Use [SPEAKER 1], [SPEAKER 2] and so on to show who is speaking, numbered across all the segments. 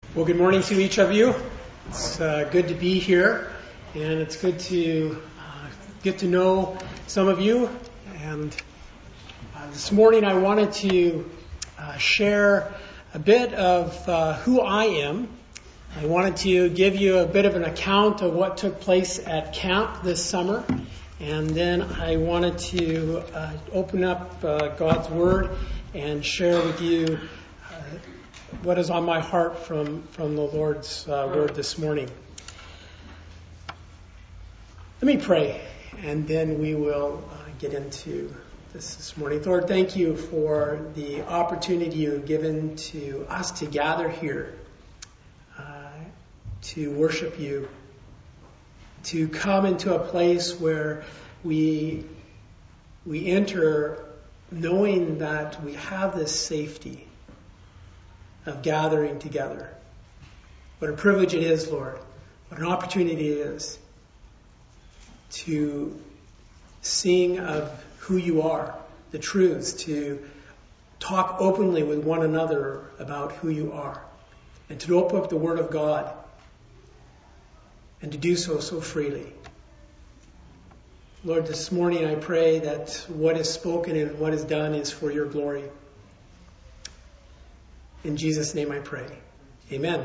[SPEAKER 1] Well, good morning to each of you. It's good to be here, and it's good to get to know some of you. And this morning I wanted to share a bit of who I am. I wanted to give you a bit of an account of what took place at camp this summer, and then I wanted to open up God's Word and share with you what is on my heart from the Lord's Word this morning. Let me pray, and then we will get into this morning. Lord, thank you for the opportunity you've given to us to gather here, to worship you, to come into a place where we enter knowing that we have this safety of gathering together. What a privilege it is, Lord. What an opportunity it is to sing of who you are, the truths, to talk openly with one another about who you are, and to open up the Word of God, and to do so freely. Lord, this morning I pray that what is spoken and what is done is for your glory. In Jesus' name I pray. Amen.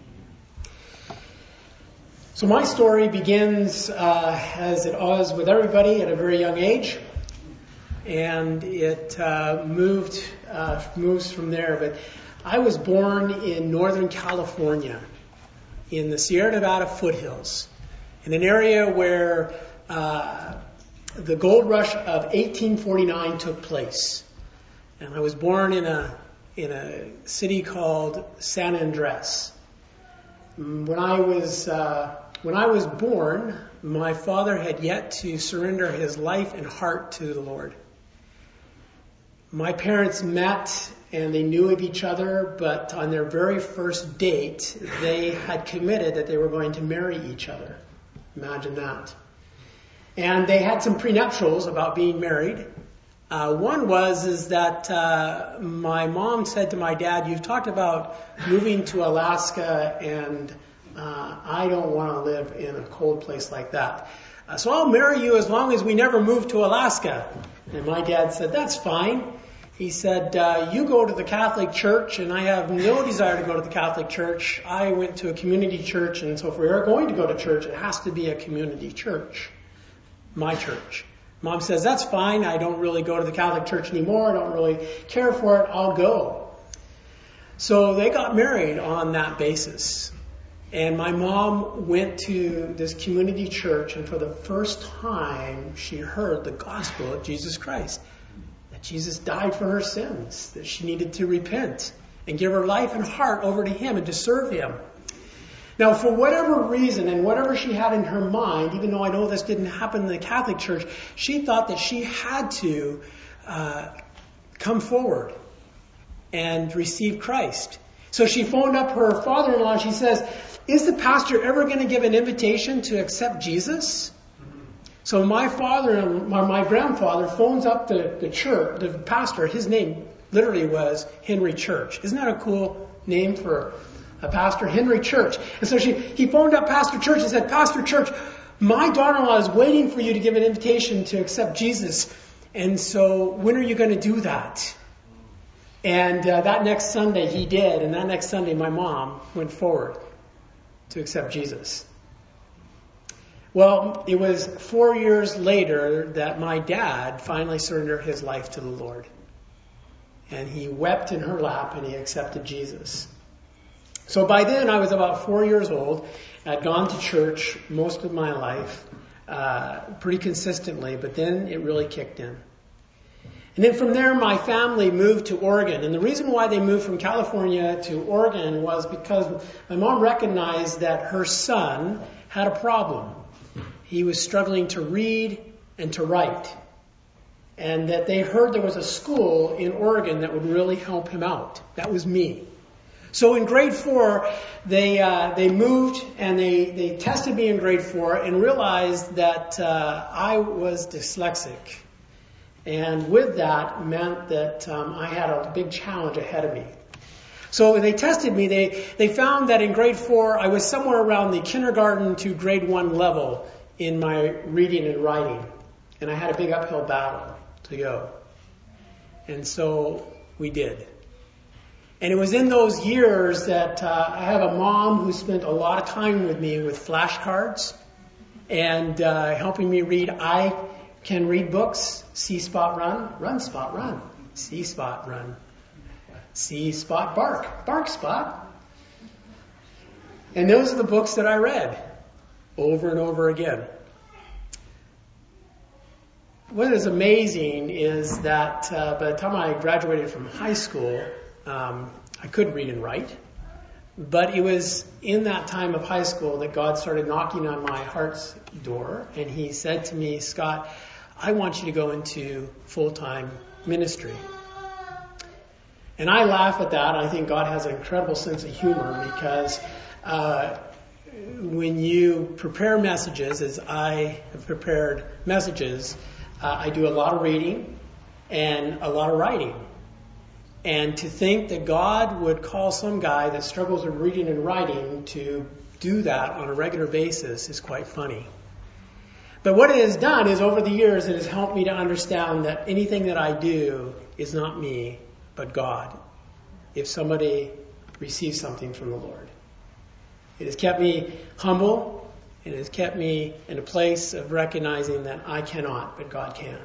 [SPEAKER 1] So my story begins as it was with everybody at a very young age. And it moves from there. But I was born in Northern California, in the Sierra Nevada foothills, in an area where the gold rush of 1849 took place. And I was born in a city called San Andres. When I was born, my father had yet to surrender his life and heart to the Lord. My parents met and they knew of each other, but on their very first date, they had committed that they were going to marry each other. Imagine that. And they had some prenuptials about being married. One is that my mom said to my dad, "You've talked about moving to Alaska, and I don't want to live in a cold place like that. So I'll marry you as long as we never move to Alaska." And my dad said, "That's fine." He said, "You go to the Catholic Church, and I have no desire to go to the Catholic Church. I went to a community church, and so if we are going to go to church, it has to be a community church, my church." Mom says, "That's fine. I don't really go to the Catholic Church anymore. I don't really care for it. I'll go." So they got married on that basis. And my mom went to this community church, and for the first time, she heard the gospel of Jesus Christ. That Jesus died for her sins. That she needed to repent and give her life and heart over to Him and to serve Him. Now, for whatever reason and whatever she had in her mind, even though I know this didn't happen in the Catholic Church, she thought that she had to come forward and receive Christ. So she phoned up her father-in-law and she says, "Is the pastor ever going to give an invitation to accept Jesus?" So my grandfather phones up the church, the pastor. His name literally was Henry Church. Isn't that a cool name for a pastor? Henry Church. And so he phoned up Pastor Church and said, "Pastor Church, my daughter-in-law is waiting for you to give an invitation to accept Jesus. And so when are you going to do that?" And that next Sunday he did. And that next Sunday my mom went forward to accept Jesus. Well, it was 4 years later that my dad finally surrendered his life to the Lord. And he wept in her lap and he accepted Jesus. So by then I was about 4 years old. I'd gone to church most of my life, pretty consistently, but then it really kicked in. And then from there my family moved to Oregon. And the reason why they moved from California to Oregon was because my mom recognized that her son had a problem. He was struggling to read and to write. And that they heard there was a school in Oregon that would really help him out. That was me. So in grade 4, they moved and they tested me in grade 4 and realized that I was dyslexic. And with that meant that I had a big challenge ahead of me. So when they tested me, they found that in grade 4, I was somewhere around the kindergarten to grade 1 level in my reading and writing. And I had a big uphill battle to go. And so we did. And it was in those years that I have a mom who spent a lot of time with me with flashcards and helping me read. I can read books. See Spot Run. Run Spot Run. See Spot Run. See Spot Bark. Bark Spot. And those are the books that I read over and over again. What is amazing is that by the time I graduated from high school, I could read and write. But it was in that time of high school that God started knocking on my heart's door. And He said to me, Scott, I want you to go into full-time ministry. And I laugh at that. I think God has an incredible sense of humor because when you prepare messages, as I have prepared messages, I do a lot of reading and a lot of writing. And to think that God would call some guy that struggles with reading and writing to do that on a regular basis is quite funny. But what it has done is over the years it has helped me to understand that anything that I do is not me, but God. If somebody receives something from the Lord. It has kept me humble. It has kept me in a place of recognizing that I cannot, but God can.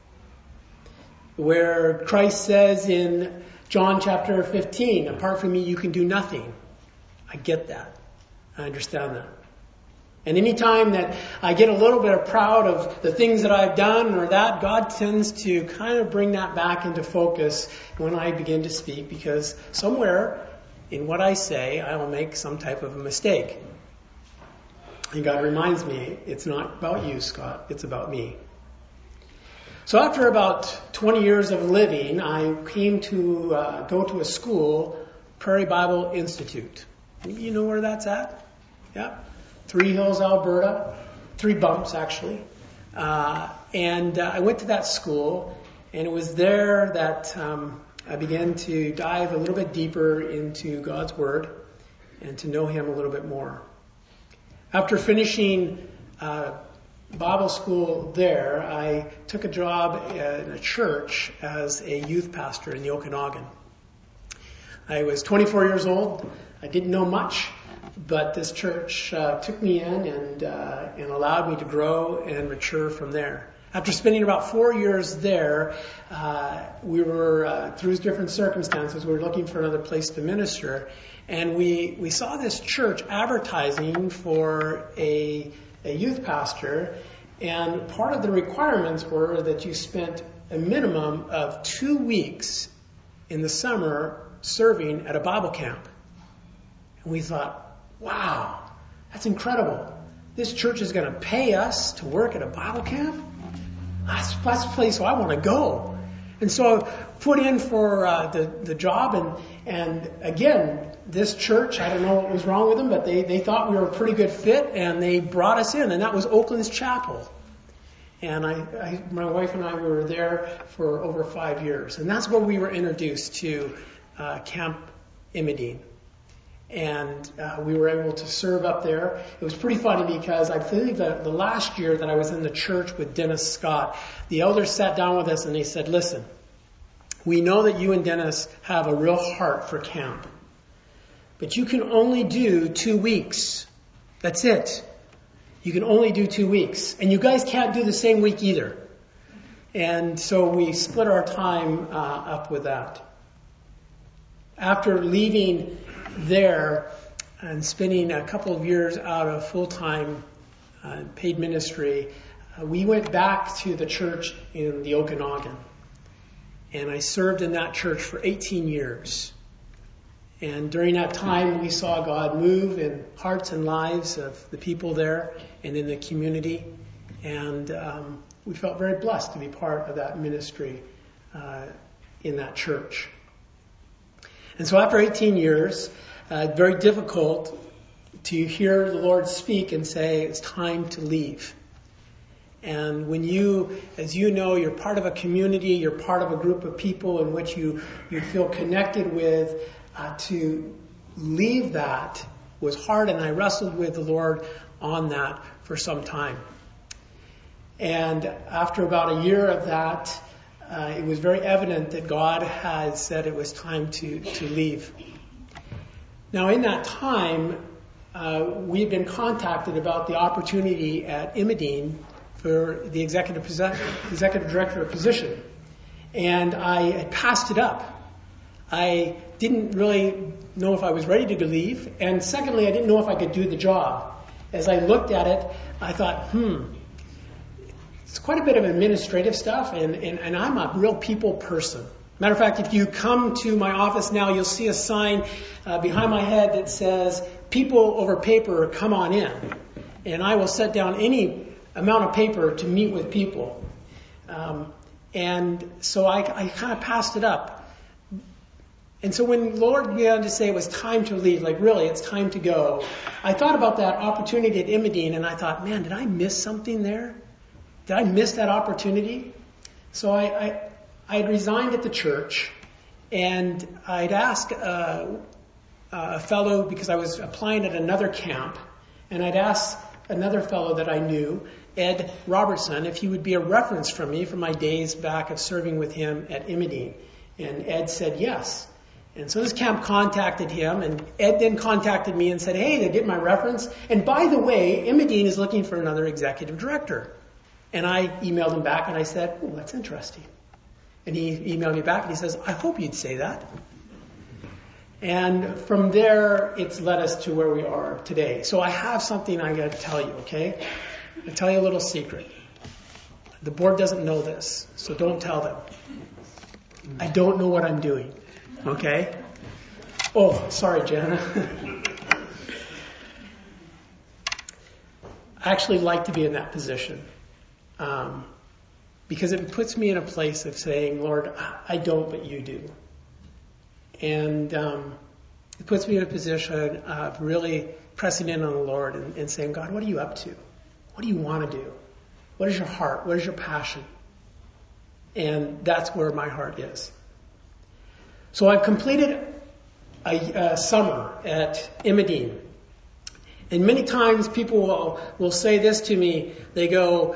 [SPEAKER 1] Where Christ says in John chapter 15, apart from me you can do nothing. I get that. I understand that. And any time that I get a little bit proud of the things that I've done or that, God tends to kind of bring that back into focus when I begin to speak, because somewhere in what I say, I will make some type of a mistake. And God reminds me, it's not about you, Scott, it's about me. So after about 20 years of living, I came to go to a school, Prairie Bible Institute. You know where that's at? Yeah. Three Hills, Alberta. 3 bumps, actually. And I went to that school, and it was there that I began to dive a little bit deeper into God's Word and to know Him a little bit more. After finishing Bible school there, I took a job in a church as a youth pastor in the Okanagan. I was 24 years old. I didn't know much, but this church took me in and allowed me to grow and mature from there. After spending about 4 years there, we were, through different circumstances, we were looking for another place to minister. And we saw this church advertising for a youth pastor. And part of the requirements were that you spent a minimum of 2 weeks in the summer serving at a Bible camp. And we thought, wow, that's incredible. This church is going to pay us to work at a Bible camp? That's the place I want to go. And so I put in for the job, and again, this church, I don't know what was wrong with them, but they thought we were a pretty good fit, and they brought us in, and that was Oakland's Chapel. And my wife and I, we were there for over 5 years, and that's where we were introduced to Camp Imidine. And we were able to serve up there. It was pretty funny because I believe that the last year that I was in the church with Dennis Scott, the elders sat down with us and they said, listen, we know that you and Dennis have a real heart for camp, but you can only do 2 weeks. That's it. You can only do 2 weeks. And you guys can't do the same week either. And so we split our time up with that. After leaving there and spending a couple of years out of full-time paid ministry, we went back to the church in the Okanagan. And I served in that church for 18 years. And during that time, we saw God move in hearts and lives of the people there and in the community. And we felt very blessed to be part of that ministry in that church. And so after 18 years, very difficult to hear the Lord speak and say, it's time to leave. And when you, as you know, you're part of a community, you're part of a group of people in which you feel connected with, to leave that was hard, and I wrestled with the Lord on that for some time. And after about a year of that, it was very evident that God had said it was time to leave. Now, in that time, we had been contacted about the opportunity at Imidine for the executive director position. And I had passed it up. I didn't really know if I was ready to leave. And secondly, I didn't know if I could do the job. As I looked at it, I thought, it's quite a bit of administrative stuff, and I'm a real people person. Matter of fact, if you come to my office now, you'll see a sign behind my head that says, "People over paper, come on in." And I will set down any amount of paper to meet with people. And so I kind of passed it up. And so when the Lord began to say it was time to leave, like really, it's time to go, I thought about that opportunity at Imidine, and I thought, man, did I miss something there? Did I miss that opportunity? So I had resigned at the church, and I'd asked a fellow, because I was applying at another camp, and I'd asked another fellow that I knew, Ed Robertson, if he would be a reference for me from my days back of serving with him at Imidine. And Ed said yes. And so this camp contacted him, and Ed then contacted me and said, hey, they get my reference. And by the way, Imidine is looking for another executive director. And I emailed him back and I said, oh, that's interesting. And he emailed me back and he says, I hope you'd say that. And from there, it's led us to where we are today. So I have something I got to tell you, okay? I'll tell you a little secret. The board doesn't know this, so don't tell them. I don't know what I'm doing, okay? Oh, sorry, Jana. I actually like to be in that position. Because it puts me in a place of saying, Lord, I don't, but you do. And it puts me in a position of really pressing in on the Lord and saying, God, what are you up to? What do you want to do? What is your heart? What is your passion? And that's where my heart is. So I've completed a summer at Imidine. And many times people will say this to me. They go,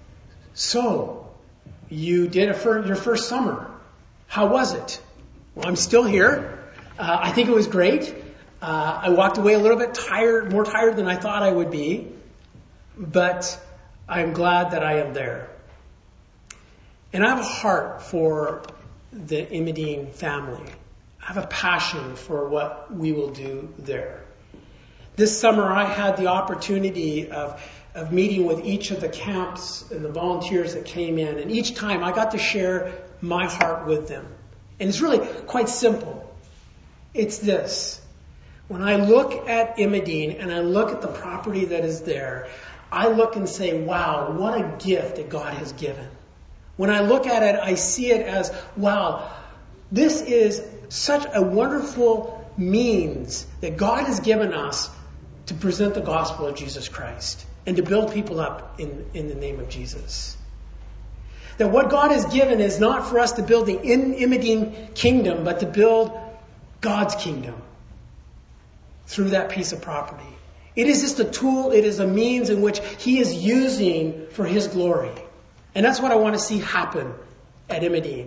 [SPEAKER 1] so, you did your first summer. How was it? Well, I'm still here. I think it was great. I walked away a little bit tired, more tired than I thought I would be. But I'm glad that I am there. And I have a heart for the Imidine family. I have a passion for what we will do there. This summer I had the opportunity of meeting with each of the camps and the volunteers that came in. And each time I got to share my heart with them. And it's really quite simple. It's this. When I look at Imidine and I look at the property that is there, I look and say, wow, what a gift that God has given. When I look at it, I see it as, wow, this is such a wonderful means that God has given us to present the gospel of Jesus Christ and to build people up in the name of Jesus. That what God has given is not for us to build the Imidine kingdom, but to build God's kingdom through that piece of property. It is just a tool, it is a means in which He is using for His glory. And that's what I want to see happen at Imidine.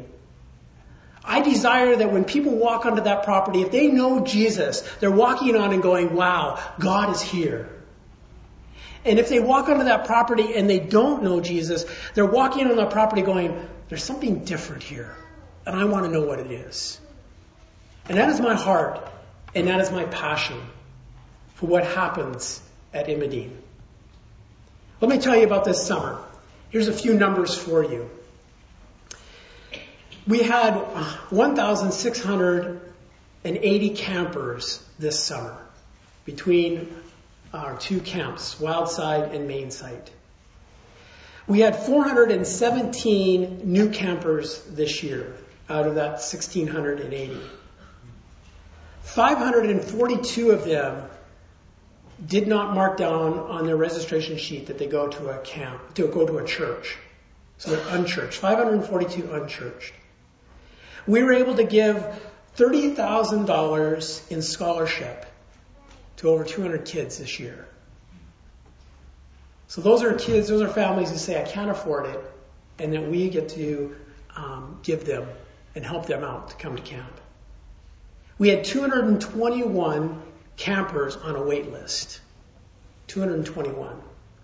[SPEAKER 1] I desire that when people walk onto that property, if they know Jesus, they're walking on and going, wow, God is here. And if they walk onto that property and they don't know Jesus, they're walking on that property going, there's something different here. And I want to know what it is. And that is my heart. And that is my passion for what happens at Imidine. Let me tell you about this summer. Here's a few numbers for you. We had 1,680 campers this summer between our two camps, Wildside and Mainsite. We had 417 new campers this year out of that 1,680. 542 of them did not mark down on their registration sheet that they go to a camp, to go to a church. So they're unchurched. 542 unchurched. We were able to give $30,000 in scholarship to over 200 kids this year. So those are kids, those are families who say, I can't afford it, and that we get to give them and help them out to come to camp. We had 221 campers on a wait list. 221.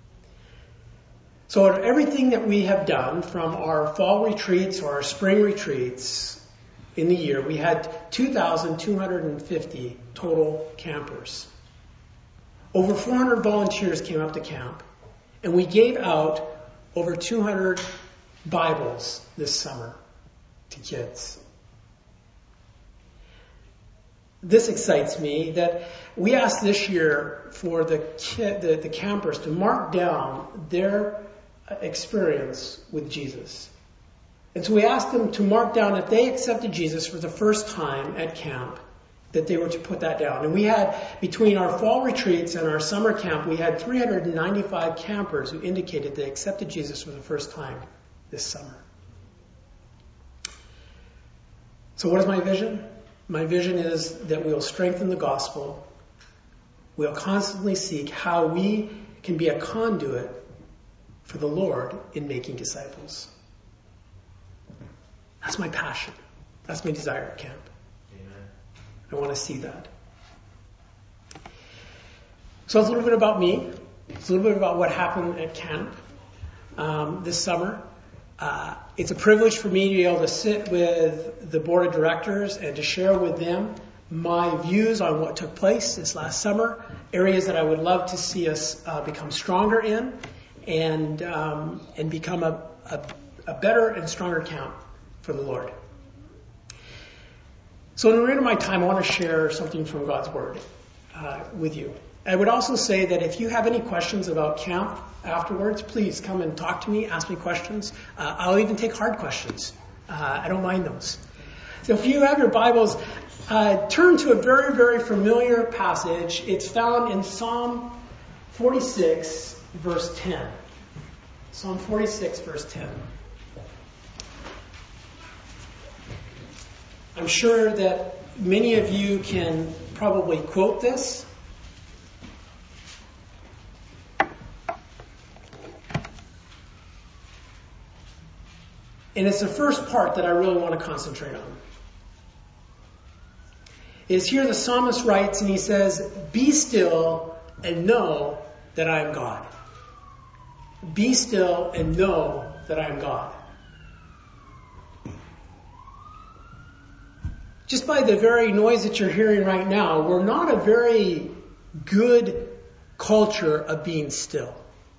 [SPEAKER 1] So everything that we have done, from our fall retreats or our spring retreats in the year, we had 2,250 total campers. Over 400 volunteers came up to camp, and we gave out over 200 Bibles this summer to kids. This excites me that we asked this year for the campers to mark down their experience with Jesus. And so we asked them to mark down if they accepted Jesus for the first time at camp, that they were to put that down. And we had, between our fall retreats and our summer camp, we had 395 campers who indicated they accepted Jesus for the first time this summer. So what is my vision? My vision is that we'll strengthen the gospel. We'll constantly seek how we can be a conduit for the Lord in making disciples. That's my passion. That's my desire at camp. Amen. I want to see that. So it's a little bit about me. It's a little bit about what happened at camp this summer. It's a privilege for me to be able to sit with the board of directors and to share with them my views on what took place this last summer, areas that I would love to see us become stronger in, and become a better and stronger camp for the Lord. So in the remainder of my time, I want to share something from God's Word with you. I would also say that if you have any questions about camp afterwards, please come and talk to me, ask me questions. I'll even take hard questions. I don't mind those. So if you have your Bibles, turn to a very, very familiar passage. It's found in Psalm 46, verse 10. Psalm 46, verse 10. I'm sure that many of you can probably quote this. And it's the first part that I really want to concentrate on. Is here the psalmist writes, and he says, "Be still and know that I am God." Be still and know that I am God. Just by the very noise that you're hearing right now, we're not a very good culture of being still.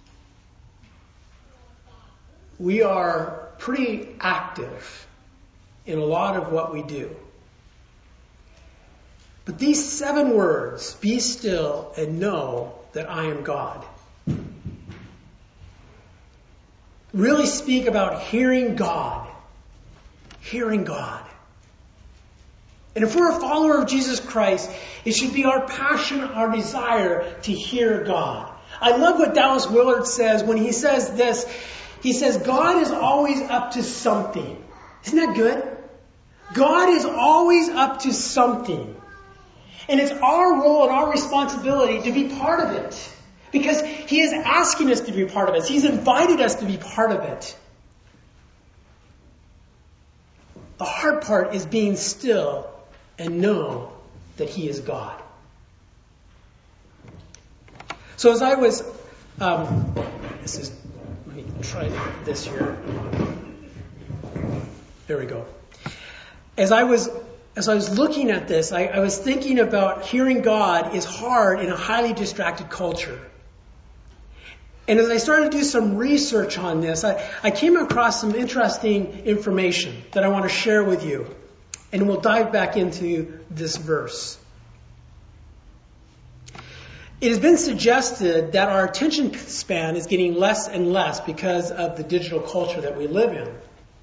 [SPEAKER 1] We are pretty active in a lot of what we do. But these 7 words, be still and know that I am God, really speak about hearing God. Hearing God. And if we're a follower of Jesus Christ, it should be our passion, our desire to hear God. I love what Dallas Willard says when he says this. He says, God is always up to something. Isn't that good? God is always up to something. And it's our role and our responsibility to be part of it. Because He is asking us to be part of it. He's invited us to be part of it. The hard part is being still and know that He is God. So as I was, let me try this here. There we go. As I was looking at this, I was thinking about hearing God is hard in a highly distracted culture. And as I started to do some research on this, I came across some interesting information that I want to share with you. And we'll dive back into this verse. It has been suggested that our attention span is getting less and less because of the digital culture that we live in.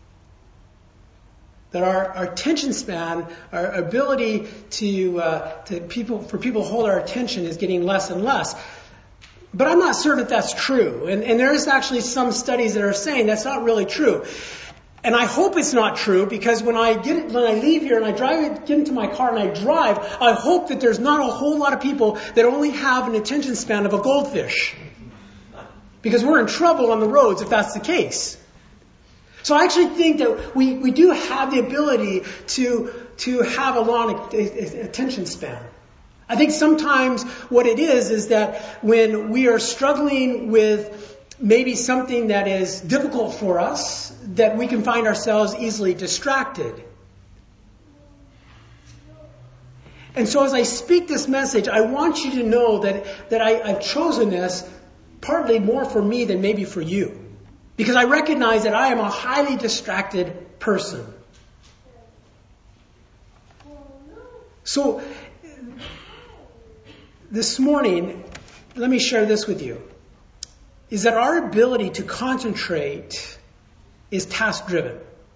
[SPEAKER 1] That our attention span, our ability for people to hold our attention is getting less and less. But I'm not certain that that's true. And there's actually some studies that are saying that's not really true. And I hope it's not true, because when I leave here and get into my car and I drive, I hope that there's not a whole lot of people that only have an attention span of a goldfish. Because we're in trouble on the roads if that's the case. So I actually think that we do have the ability to have a long attention span. I think sometimes what it is that when we are struggling with maybe something that is difficult for us, that we can find ourselves easily distracted. And so as I speak this message, I want you to know that I've chosen this partly more for me than maybe for you. Because I recognize that I am a highly distracted person. So, this morning, let me share this with you. Is that our ability to concentrate is task-driven.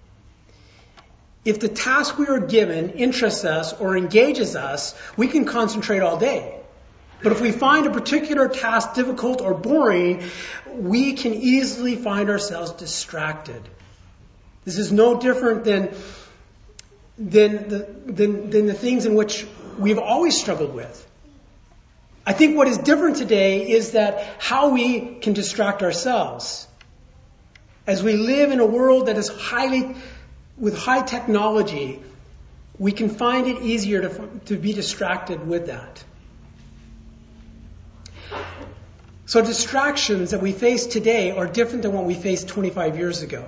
[SPEAKER 1] If the task we are given interests us or engages us, we can concentrate all day. But if we find a particular task difficult or boring, we can easily find ourselves distracted. This is no different than the things in which we've always struggled with. I think what is different today is that how we can distract ourselves. As we live in a world that is with high technology, we can find it easier to be distracted with that. So distractions that we face today are different than what we faced 25 years ago.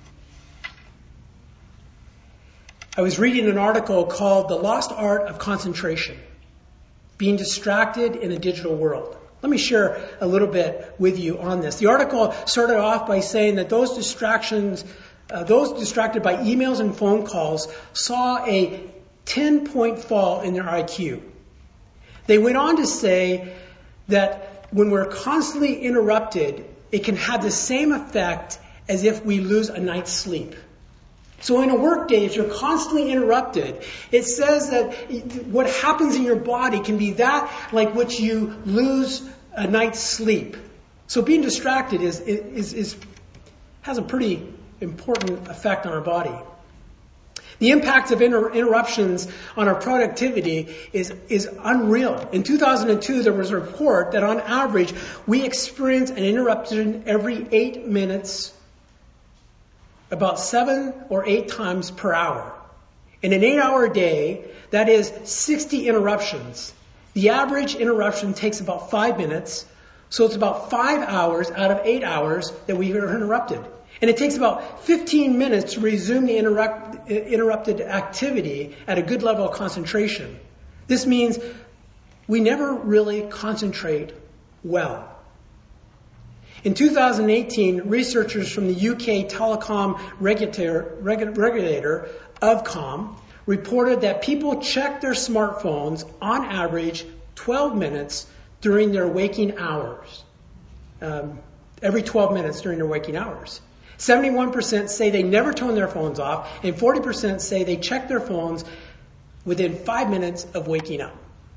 [SPEAKER 1] I was reading an article called The Lost Art of Concentration, Being Distracted in a Digital World. Let me share a little bit with you on this. The article started off by saying that those distracted by emails and phone calls saw a 10-point fall in their IQ. They went on to say that when we're constantly interrupted, it can have the same effect as if we lose a night's sleep. So in a workday, if you're constantly interrupted, it says that what happens in your body can be that like which you lose a night's sleep. So being distracted has a pretty important effect on our body. The impact of interruptions on our productivity is unreal. In 2002, there was a report that on average, we experience an interruption every 8 minutes, about 7 or 8 times per hour. In an 8-hour day, that is 60 interruptions. The average interruption takes about 5 minutes, so it's about 5 hours out of 8 hours that we are interrupted. And it takes about 15 minutes to resume the interrupted activity at a good level of concentration. This means we never really concentrate well. In 2018, researchers from the UK telecom regulator, Ofcom, reported that people check their smartphones on average 12 minutes during their waking hours. Every 12 minutes during their waking hours. 71% say they never turn their phones off, and 40% say they check their phones within 5 minutes of waking up.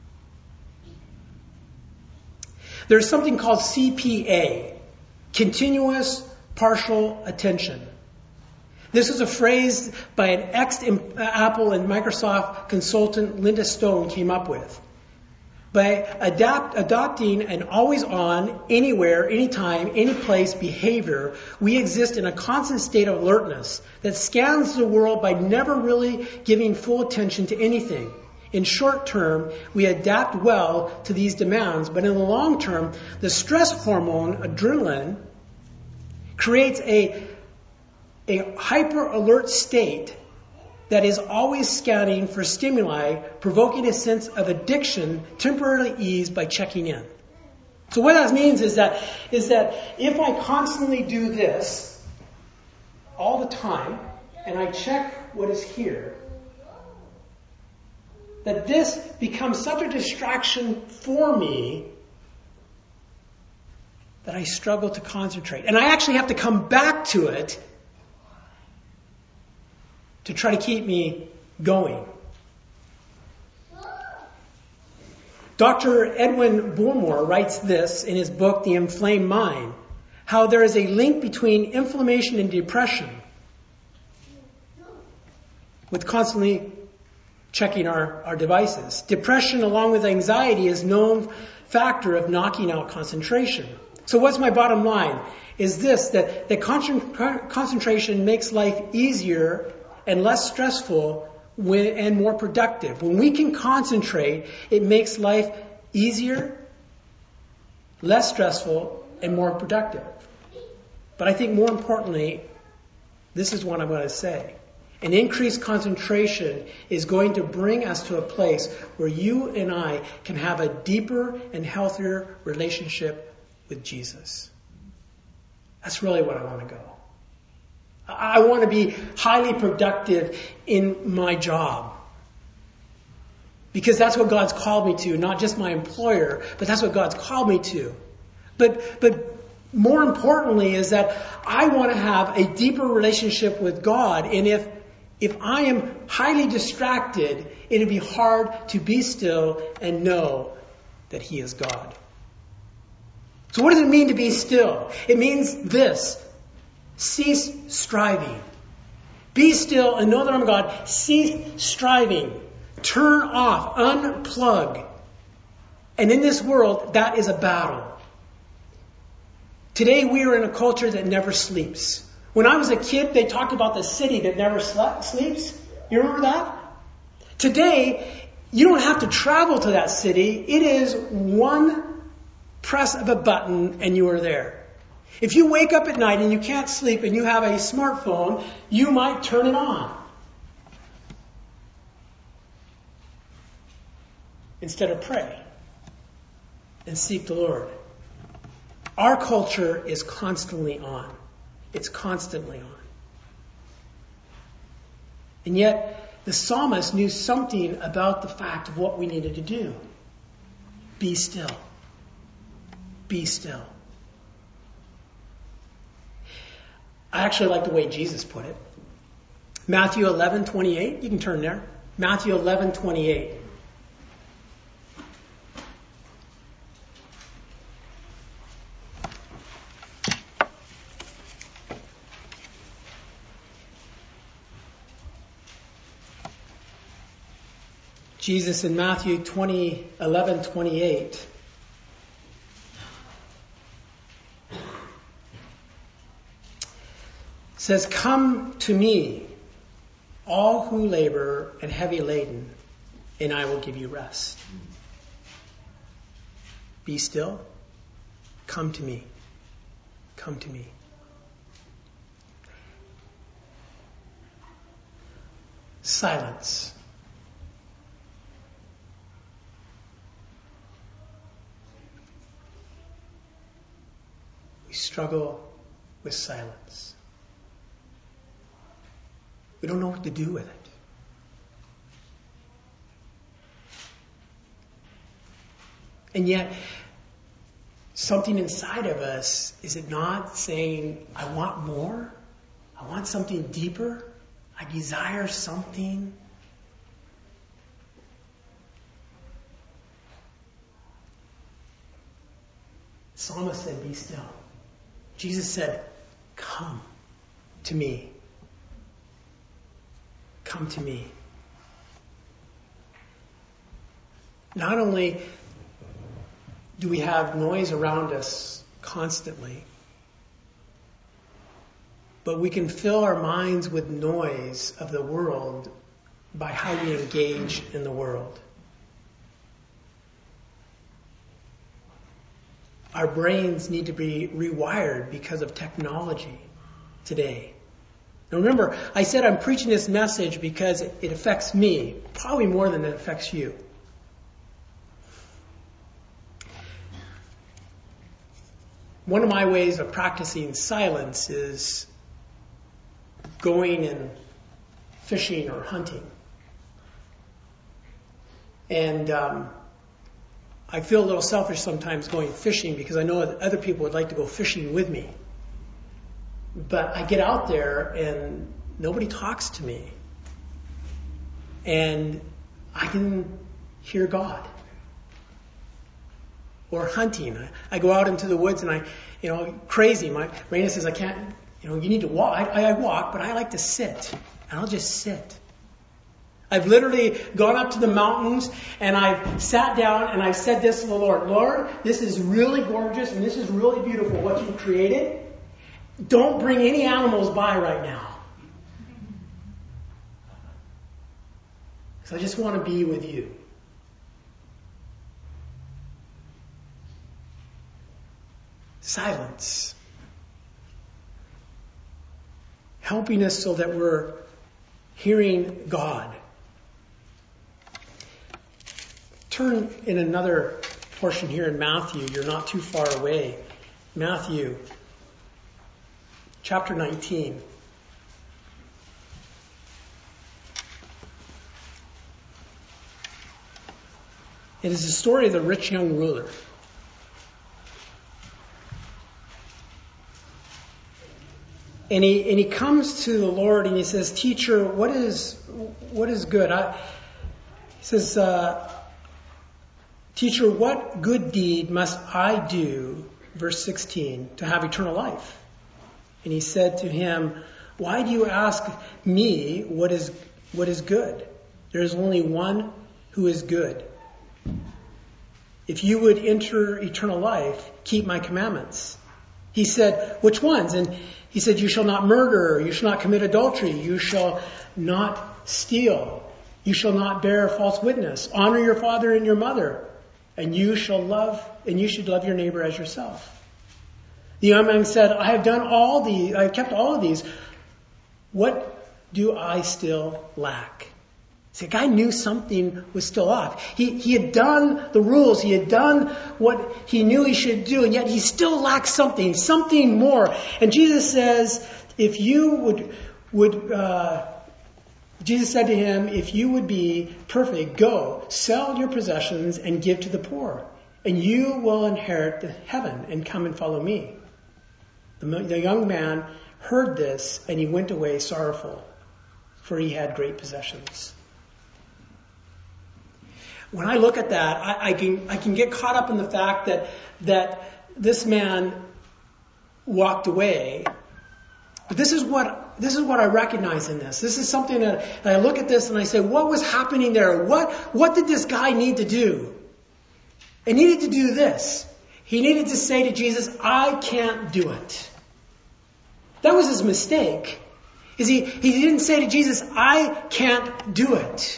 [SPEAKER 1] There's something called CPA, Continuous Partial Attention. This is a phrase by an ex-Apple and Microsoft consultant Linda Stone came up with. By adopting an always-on, anywhere, anytime, anyplace behavior, we exist in a constant state of alertness that scans the world by never really giving full attention to anything. In short term, we adapt well to these demands, but in the long term, the stress hormone, adrenaline, creates a hyper-alert state that is always scanning for stimuli, provoking a sense of addiction temporarily eased by checking in. So what that means is that if I constantly do this all the time, and I check what is here, that this becomes such a distraction for me that I struggle to concentrate. And I actually have to come back to it to try to keep me going. Dr. Edwin Bullmore writes this in his book, The Inflamed Mind, how there is a link between inflammation and depression. with constantly checking our devices. Depression, along with anxiety, is a known factor of knocking out concentration. So what's my bottom line? Is this, that concentration makes life easier and less stressful and more productive. When we can concentrate, it makes life easier, less stressful, and more productive. But I think more importantly, this is what I'm going to say. An increased concentration is going to bring us to a place where you and I can have a deeper and healthier relationship with Jesus. That's really what I want to go. I want to be highly productive in my job. Because that's what God's called me to, not just my employer, but that's what God's called me to. But more importantly is that I want to have a deeper relationship with God. And if I am highly distracted, it'll be hard to be still and know that He is God. So what does it mean to be still? It means this. Cease striving. Be still and know that I'm God. Cease striving. Turn off. Unplug. And in this world, that is a battle. Today we are in a culture that never sleeps. When I was a kid, they talked about the city that never sleeps. You remember that? Today, you don't have to travel to that city. It is one press of a button and you are there. If you wake up at night and you can't sleep and you have a smartphone, you might turn it on. Instead of pray and seek the Lord. Our culture is constantly on. It's constantly on. And yet, the psalmist knew something about the fact of what we needed to do. Be still. Be still. I actually like the way Jesus put it. Matthew 11:28. You can turn there. Matthew 11:28. Jesus in Matthew 11:28 says, "Come to me, all who labor and heavy laden, and I will give you rest." Be still. Come to me. Come to me. Silence. We struggle with silence. We don't know what to do with it. And yet, something inside of us, is it not saying, I want more? I want something deeper? I desire something? The psalmist said, be still. Jesus said, come to me. Come to me. Not only do we have noise around us constantly, but we can fill our minds with noise of the world by how we engage in the world. Our brains need to be rewired because of technology today. Now remember, I said I'm preaching this message because it affects me, probably more than it affects you. One of my ways of practicing silence is going and fishing or hunting. And I feel a little selfish sometimes going fishing because I know that other people would like to go fishing with me. But I get out there and nobody talks to me. And I can hear God. Or hunting. I go out into the woods and crazy. Raina says I can't, you need to walk. I walk, but I like to sit. And I'll just sit. I've literally gone up to the mountains and I've sat down and I've said this to the Lord. Lord, this is really gorgeous and this is really beautiful what you've created. Don't bring any animals by right now. Because I just want to be with you. Silence. Helping us so that we're hearing God. Turn in another portion here in Matthew. You're not too far away. Matthew, chapter 19. It is the story of the rich young ruler. And he comes to the Lord and he says, Teacher, what is good? He says, Teacher, what good deed must I do, verse 16, to have eternal life? And he said to him, why do you ask me what is good? There is only one who is good. If you would enter eternal life, keep my commandments. He said, which ones? And he said, you shall not murder, you shall not commit adultery, you shall not steal, you shall not bear false witness, honor your father and your mother, and you should love your neighbor as yourself. The young man said, I have kept all of these. What do I still lack? See, the guy knew something was still off. He had done the rules. He had done what he knew he should do, and yet he still lacked something more. And Jesus says, if you Jesus said to him, if you would be perfect, go, sell your possessions and give to the poor, and you will inherit heaven and come and follow me. The young man heard this, and he went away sorrowful, for he had great possessions. When I look at that, I can get caught up in the fact that this man walked away. But this is what I recognize in this. This is something that I look at this and I say, what was happening there? What did this guy need to do? He needed to do this. He needed to say to Jesus, I can't do it. That was his mistake. He didn't say to Jesus, I can't do it.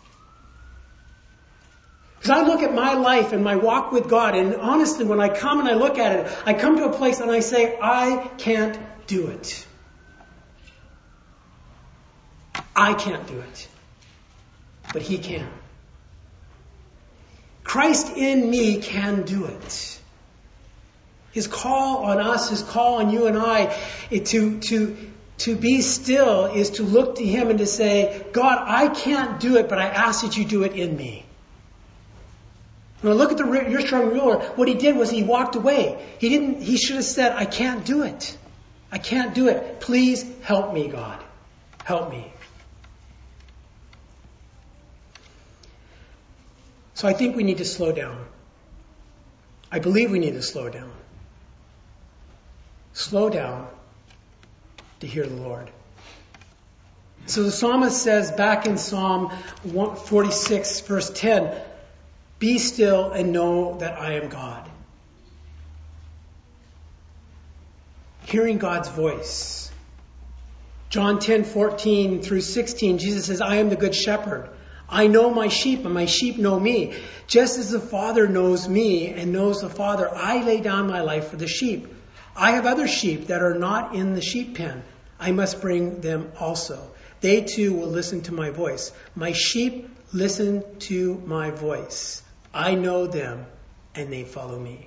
[SPEAKER 1] Because I look at my life and my walk with God, and honestly, when I come and I look at it, I come to a place and I say, I can't do it. I can't do it. But He can. Christ in me can do it. His call on us, His call on you and I, to be still is to look to Him and to say, God, I can't do it, but I ask that you do it in me. When I look at the rich young ruler, what he did was he walked away. He should have said, I can't do it. I can't do it. Please help me, God. Help me. So I think we need to slow down. I believe we need to slow down. Slow down to hear the Lord. So the psalmist says back in Psalm 46, verse 10, be still and know that I am God. Hearing God's voice. John 10:14 through 16, Jesus says, I am the good shepherd. I know my sheep and my sheep know me. Just as the Father knows me and knows the Father, I lay down my life for the sheep. I have other sheep that are not in the sheep pen. I must bring them also. They too will listen to my voice. My sheep listen to my voice. I know them and they follow me.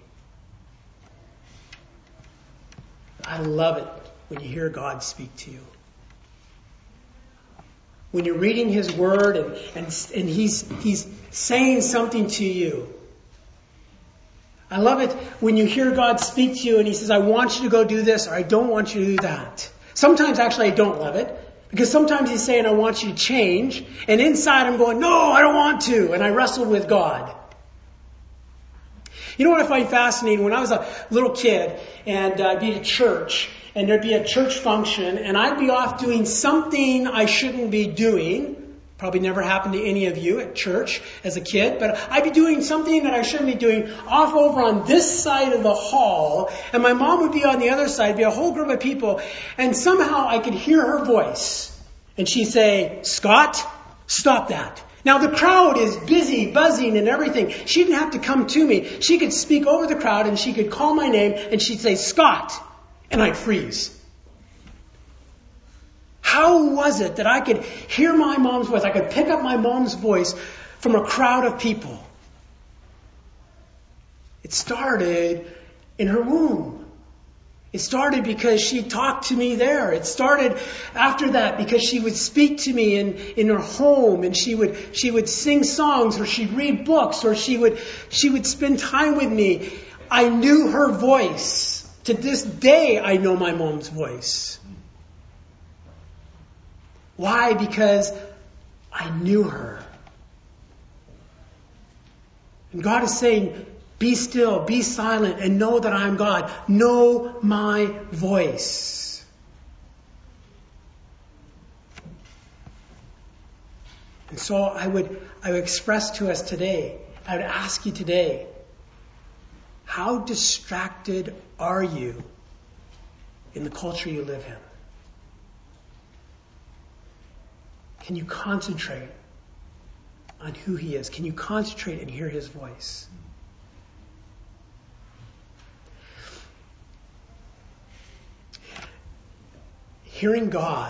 [SPEAKER 1] I love it when you hear God speak to you. When you're reading His Word and He's saying something to you. I love it when you hear God speak to you and He says, I want you to go do this or I don't want you to do that. Sometimes actually I don't love it. Because sometimes He's saying, I want you to change. And inside I'm going, no, I don't want to. And I wrestle with God. You know what I find fascinating? When I was a little kid and I'd be at church and there'd be a church function and I'd be off doing something I shouldn't be doing. Probably never happened to any of you at church as a kid, but I'd be doing something that I shouldn't be doing off over on this side of the hall, and my mom would be on the other side, be a whole group of people, and somehow I could hear her voice. And she'd say, "Scott, stop that." Now the crowd is busy, buzzing and everything. She didn't have to come to me. She could speak over the crowd and she could call my name and she'd say, "Scott," and I'd freeze. How was it that I could hear my mom's voice? I could pick up my mom's voice from a crowd of people. It started in her womb. It started because she talked to me there. It started after that because she would speak to me in her home, and she would sing songs, or she'd read books, or she would spend time with me. I knew her voice. To this day, I know my mom's voice. Why? Because I knew her. And God is saying, be still, be silent, and know that I am God. Know my voice. And so I would express to us today, I would ask you today, how distracted are you in the culture you live in? Can you concentrate on who He is? Can you concentrate and hear His voice? Hearing God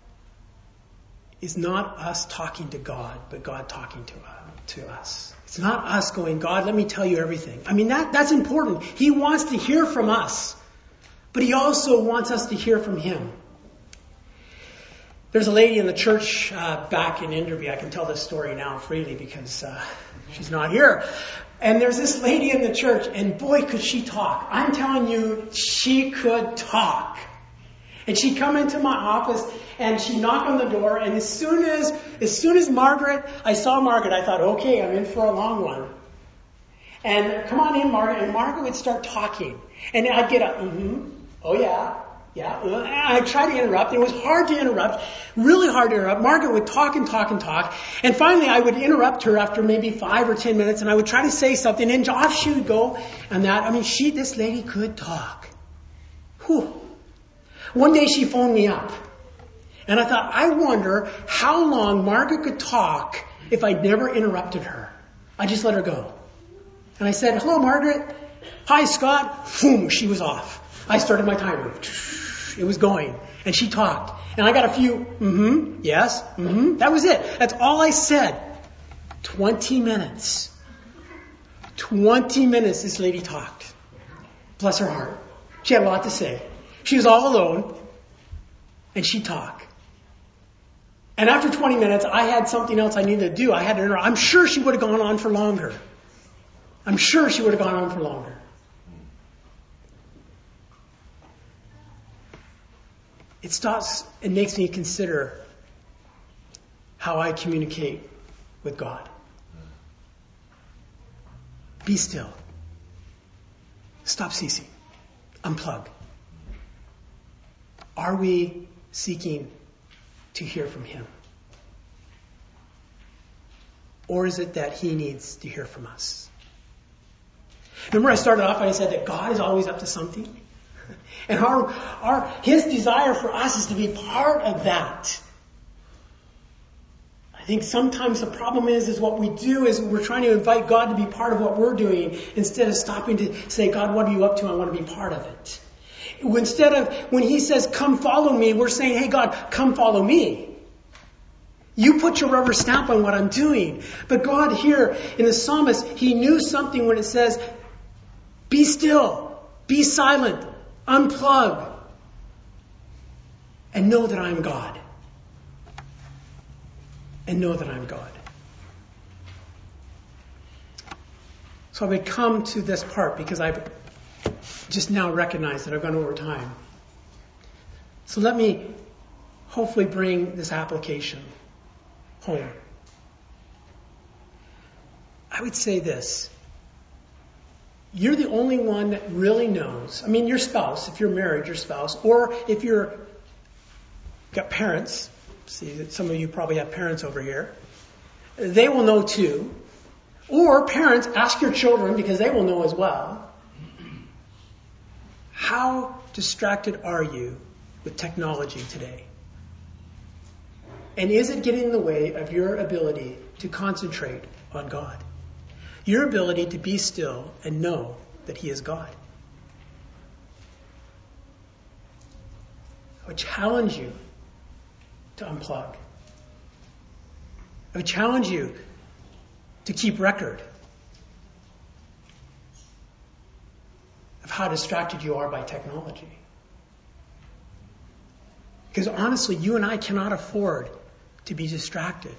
[SPEAKER 1] is not us talking to God, but God talking to us. It's not us going, "God, let me tell you everything." I mean, that's important. He wants to hear from us, but He also wants us to hear from Him. There's a lady in the church back in Enderby. I can tell this story now freely because she's not here. And there's this lady in the church, and boy, could she talk. I'm telling you, she could talk. And she'd come into my office, and she'd knock on the door, and as soon as I saw Margaret, I thought, okay, I'm in for a long one. And come on in, Margaret. And Margaret would start talking. And I'd get up, oh yeah. I tried to interrupt. It was hard to interrupt, really hard to interrupt. Margaret would talk and talk and talk. And finally, I would interrupt her after maybe 5 or 10 minutes, and I would try to say something, and off she would go. And this lady could talk. Whew. One day she phoned me up. And I thought, I wonder how long Margaret could talk if I'd never interrupted her. I just let her go. And I said, "Hello, Margaret." "Hi, Scott." Boom, she was off. I started my timer. It was going. And she talked. And I got a few, yes, That was it. That's all I said. 20 minutes. 20 minutes this lady talked. Bless her heart. She had a lot to say. She was all alone. And she talked. And after 20 minutes, I had something else I needed to do. I had to interrupt. I'm sure she would have gone on for longer. It stops and makes me consider how I communicate with God. Be still. Stop ceasing. Unplug. Are we seeking to hear from Him? Or is it that He needs to hear from us? Remember I started off and I said that God is always up to something? And His desire for us is to be part of that. I think sometimes the problem is what we do is we're trying to invite God to be part of what we're doing instead of stopping to say, "God, what are you up to? I want to be part of it." Instead of when He says, "Come follow me," we're saying, "Hey God, come follow me. You put your rubber stamp on what I'm doing." But God here in the psalmist, He knew something when it says, "Be still, be silent, unplug, and know that I'm God." And know that I'm God. So I would come to this part because I've just now recognized that I've gone over time. So let me hopefully bring this application home. I would say this. You're the only one that really knows. I mean, your spouse, if you're married, your spouse, or if you're got parents, See, some of you probably have parents over here. They will know too. Or parents, ask your children because they will know as well. How distracted are you with technology today? And is it getting in the way of your ability to concentrate on God? Your ability to be still and know that He is God? I would challenge you to unplug. I would challenge you to keep record of how distracted you are by technology. Because honestly, you and I cannot afford to be distracted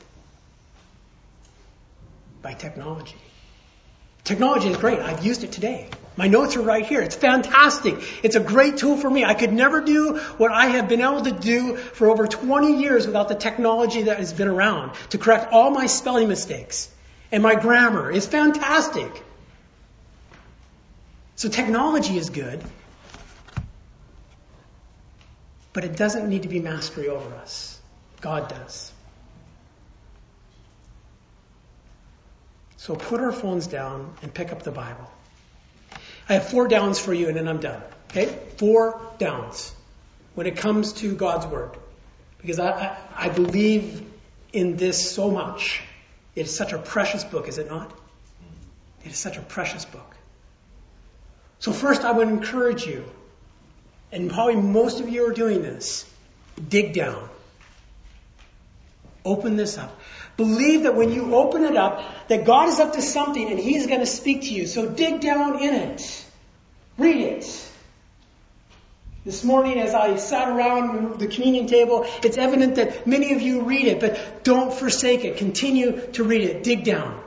[SPEAKER 1] by technology. Technology is great. I've used it today. My notes are right here. It's fantastic. It's a great tool for me. I could never do what I have been able to do for over 20 years without the technology that has been around to correct all my spelling mistakes. And my grammar is fantastic. So technology is good, but it doesn't need to be mastery over us. God does. So put our phones down and pick up the Bible. I have 4 downs for you and then I'm done. Okay? 4 downs when it comes to God's Word. Because I believe in this so much. It is such a precious book, is it not? It is such a precious book. So first I would encourage you, and probably most of you are doing this, dig down. Open this up. Believe that when you open it up, that God is up to something and He's going to speak to you. So dig down in it. Read it. This morning as I sat around the communion table, it's evident that many of you read it, but don't forsake it. Continue to read it. Dig down.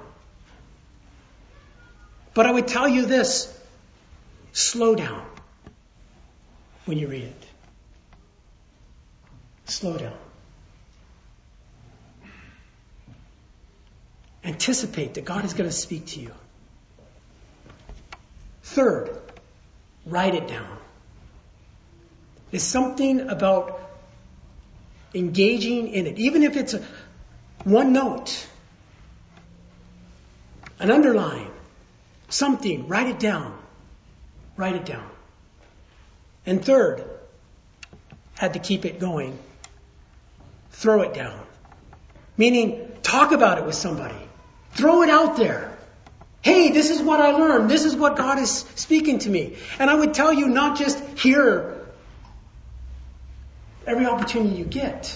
[SPEAKER 1] But I would tell you this, slow down when you read it. Slow down. Anticipate that God is going to speak to you. Third, write it down. There's something about engaging in it. Even if it's one note, an underline, something, write it down. Write it down. And third, had to keep it going, throw it down. Meaning, talk about it with somebody. Throw it out there. Hey, this is what I learned. This is what God is speaking to me. And I would tell you not just here every opportunity you get.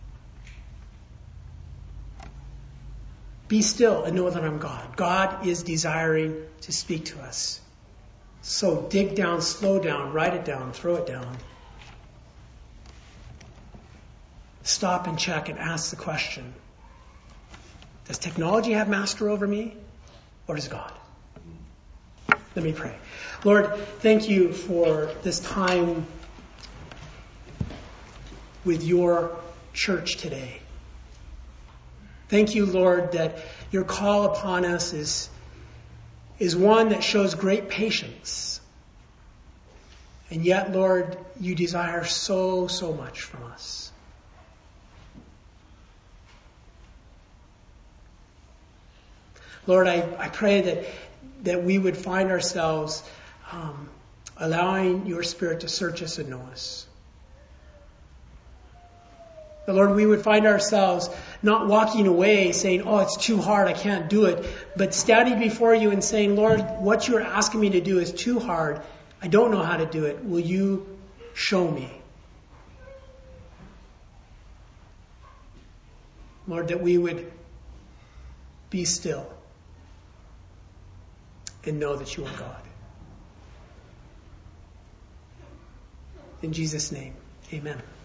[SPEAKER 1] Be still and know that I'm God. God is desiring to speak to us. So dig down, slow down, write it down, throw it down. Stop and check and ask the question. Does technology have master over me, or does God? Let me pray. Lord, thank you for this time with your church today. Thank you, Lord, that your call upon us is one that shows great patience. And yet, Lord, you desire so much from us. Lord, I pray that we would find ourselves allowing your Spirit to search us and know us. But Lord, we would find ourselves not walking away saying, oh, it's too hard, I can't do it, but standing before you and saying, Lord, what you're asking me to do is too hard. I don't know how to do it. Will you show me? Lord, that we would be still and know that you are God. In Jesus' name, amen.